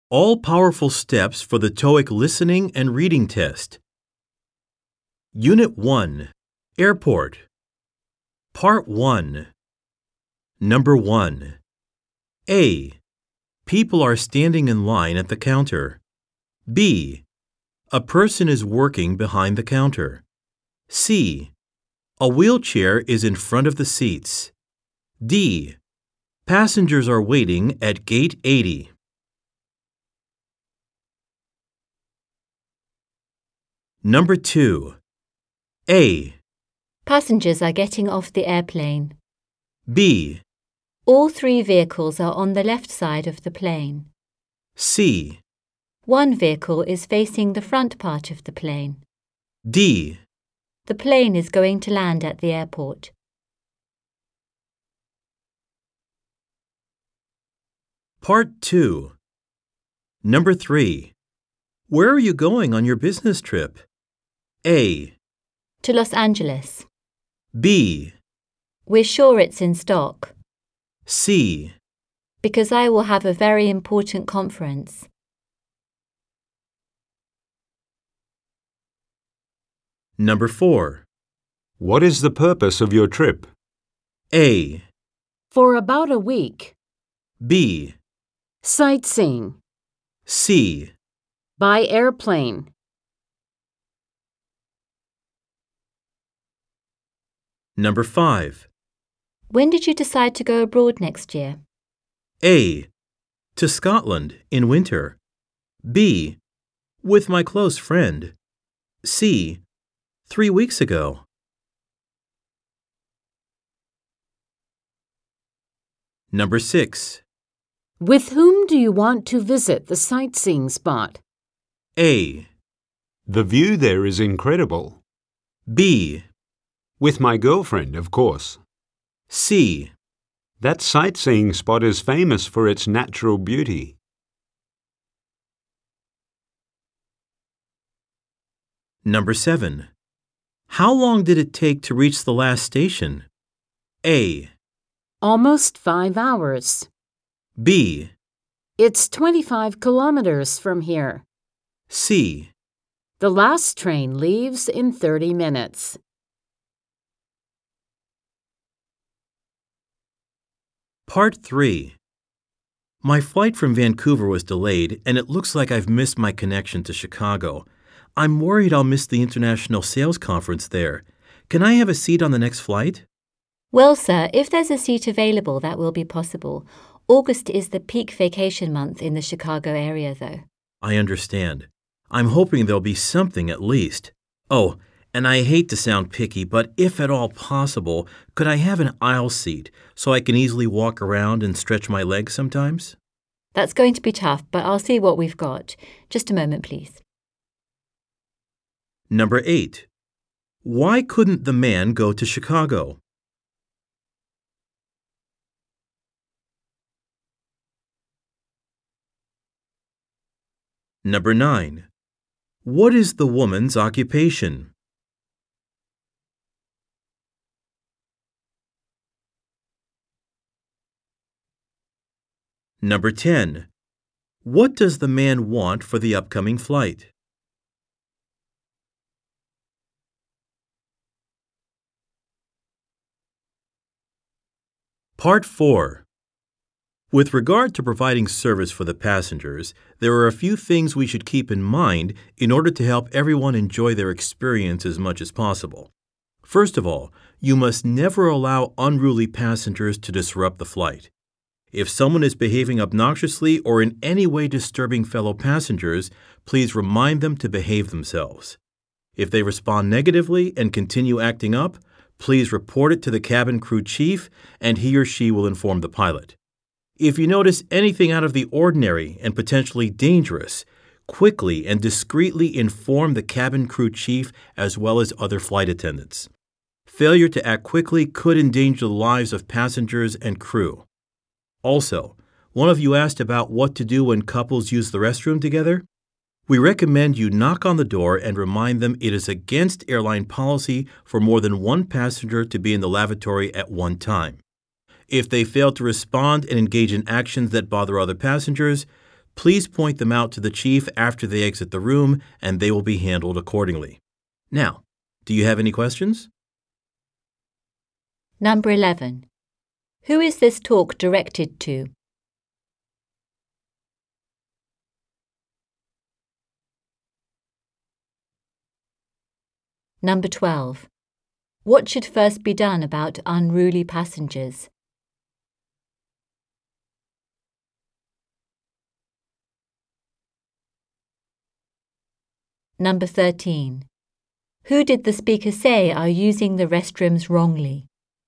All-powerful steps for the TOEIC listening and reading test. Unit 1. Airport. Part 1. Number 1. A. People are standing in line at the counter. B. A person is working behind the counter. C. A wheelchair is in front of the seats. D. Passengers are waiting at gate 80. Number 2. A. Passengers are getting off the airplane. B. All three vehicles are on the left side of the plane. C. One vehicle is facing the front part of the plane. D. The plane is going to land at the airport. Part 2. Number 3. Where are you going on your business trip? A. To Los Angeles. B. We're sure it's in stock. C. Because I will have a very important conference. Number 4. What is the purpose of your trip? A. For about a week. B. Sightseeing. C. By airplane. Number 5. When did you decide to go abroad next year? A. To Scotland in winter. B. With my close friend. C. 3 weeks ago. Number 6. With whom do you want to visit the sightseeing spot? A. The view there is incredible. B. With my girlfriend, of course. C. That sightseeing spot is famous for its natural beauty. Number 7. How long did it take to reach the last station? A. Almost 5 hours. B. It's 25 kilometers from here. C. The last train leaves in 30 minutes. Part 3. My flight from Vancouver was delayed, and it looks like I've missed my connection to Chicago. I'm worried I'll miss the International Sales Conference there. Can I have a seat on the next flight? Well, sir, if there's a seat available, that will be possible. August is the peak vacation month in the Chicago area, though. I understand. I'm hoping there'll be something at least. Oh, and I hate to sound picky, but if at all possible, could I have an aisle seat so I can easily walk around and stretch my legs sometimes? That's going to be tough, but I'll see what we've got. Just a moment, please. Number 8. Why couldn't the man go to Chicago? Number 9. What is the woman's occupation? Number 10. What does the man want for the upcoming flight? Part 4. With regard to providing service for the passengers, there are a few things we should keep in mind in order to help everyone enjoy their experience as much as possible. First of all, you must never allow unruly passengers to disrupt the flight. If someone is behaving obnoxiously or in any way disturbing fellow passengers, please remind them to behave themselves. If they respond negatively and continue acting up, please report it to the cabin crew chief, and he or she will inform the pilot. If you notice anything out of the ordinary and potentially dangerous, quickly and discreetly inform the cabin crew chief as well as other flight attendants. Failure to act quickly could endanger the lives of passengers and crew. Also, one of you asked about what to do when couples use the restroom together. We recommend you knock on the door and remind them it is against airline policy for more than one passenger to be in the lavatory at one time. If they fail to respond and engage in actions that bother other passengers, please point them out to the chief after they exit the room, and they will be handled accordingly. Now, do you have any questions? Number 11. Who is this talk directed to? Number 12. What should first be done about unruly passengers? Number 13. Who did the speaker say are using the restrooms wrongly?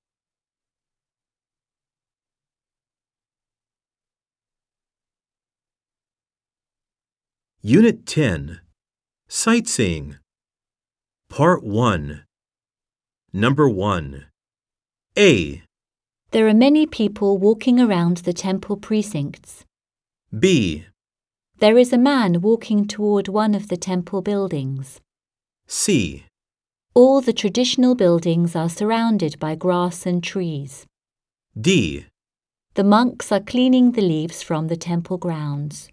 Unit 10. Sightseeing. Part 1. Number 1. A. There are many people walking around the temple precincts. B. There is a man walking toward one of the temple buildings. C. All the traditional buildings are surrounded by grass and trees. D. The monks are cleaning the leaves from the temple grounds.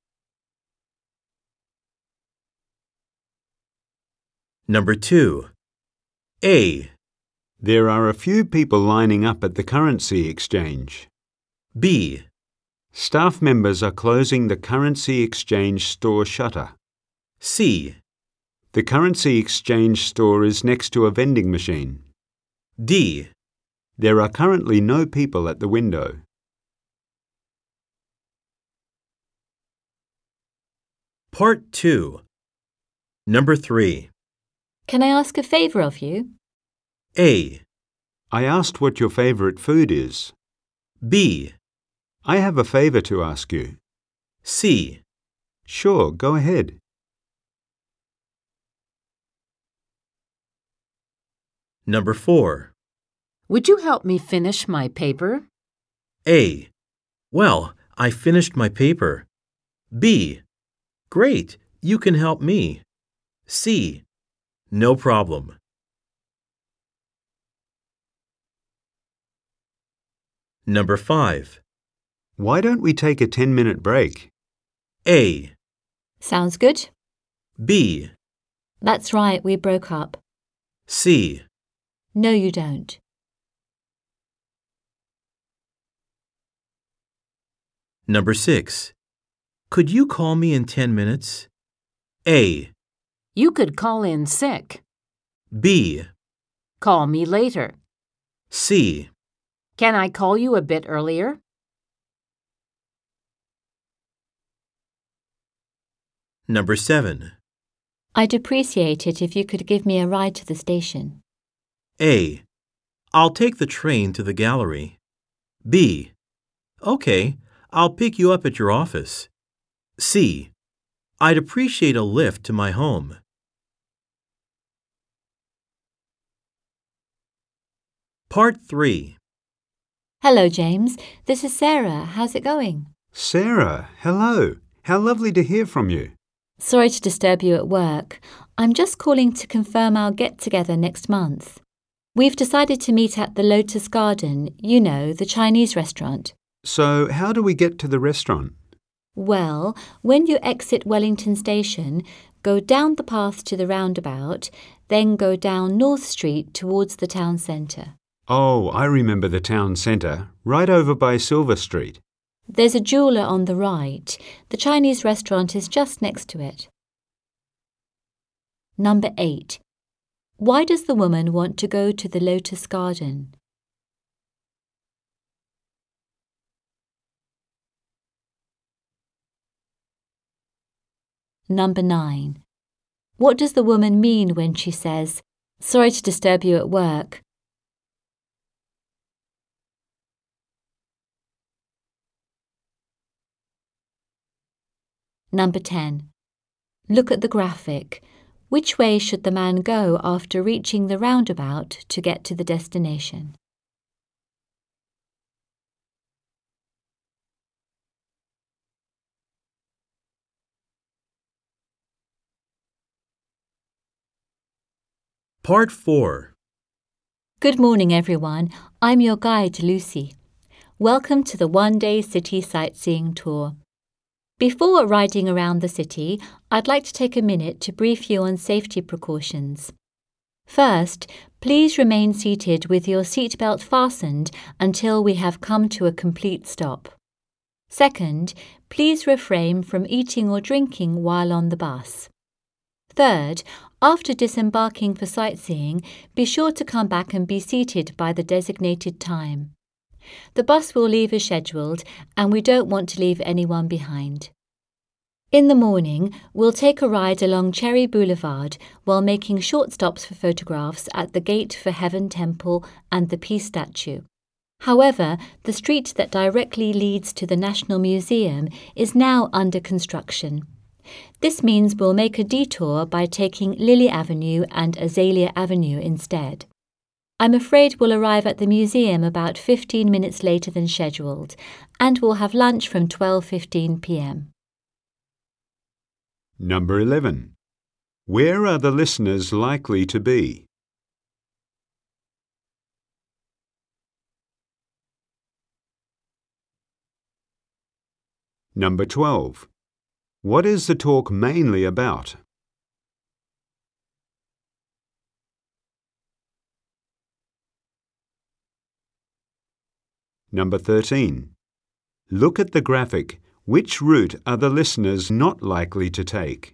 Number 2. A. There are a few people lining up at the currency exchange. B. Staff members are closing the currency exchange store shutter. C. The currency exchange store is next to a vending machine. D. There are currently no people at the window. Part 2. Number 3. Can I ask a favor of you? A. I asked what your favorite food is. B. I have a favor to ask you. C. Sure, go ahead. Number 4. Would you help me finish my paper? A. Well, I finished my paper. B. Great, you can help me. C. No problem. Number 5. Why don't we take a 10-minute break? A. Sounds good. B. That's right, we broke up. C. No, you don't. Number 6. Could you call me in 10 minutes? A. You could call in sick. B. Call me later. C. Can I call you a bit earlier? Number 7. I'd appreciate it if you could give me a ride to the station. A. I'll take the train to the gallery. B. Okay, I'll pick you up at your office. C. I'd appreciate a lift to my home. Part 3. Hello, James. This is Sarah. How's it going? Sarah, hello. How lovely to hear from you. Sorry to disturb you at work. I'm just calling to confirm our get-together next month. We've decided to meet at the Lotus Garden, you know, the Chinese restaurant. So, how do we get to the restaurant? Well, when you exit Wellington Station, go down the path to the roundabout, then go down North Street towards the town centre. Oh, I remember the town centre, right over by Silver Street. There's a jeweller on the right. The Chinese restaurant is just next to it. Number 8. Why does the woman want to go to the Lotus Garden? Number 9. What does the woman mean when she says, "Sorry to disturb you at work"? Number 10. Look at the graphic. Which way should the man go after reaching the roundabout to get to the destination? Part 4. Good morning, everyone. I'm your guide, Lucy. Welcome to the one-day city sightseeing tour. Before riding around the city, I'd like to take a minute to brief you on safety precautions. First, please remain seated with your seatbelt fastened until we have come to a complete stop. Second, please refrain from eating or drinking while on the bus. Third, after disembarking for sightseeing, be sure to come back and be seated by the designated time. The bus will leave as scheduled, and we don't want to leave anyone behind. In the morning, we'll take a ride along Cherry Boulevard while making short stops for photographs at the Gate for Heaven Temple and the Peace Statue. However, the street that directly leads to the National Museum is now under construction. This means we'll make a detour by taking Lily Avenue and Azalea Avenue instead. I'm afraid we'll arrive at the museum about 15 minutes later than scheduled, and we'll have lunch from 12:15 p.m. Number 11. Where are the listeners likely to be? Number 12. What is the talk mainly about? Number 13. Look at the graphic. Which route are the listeners not likely to take?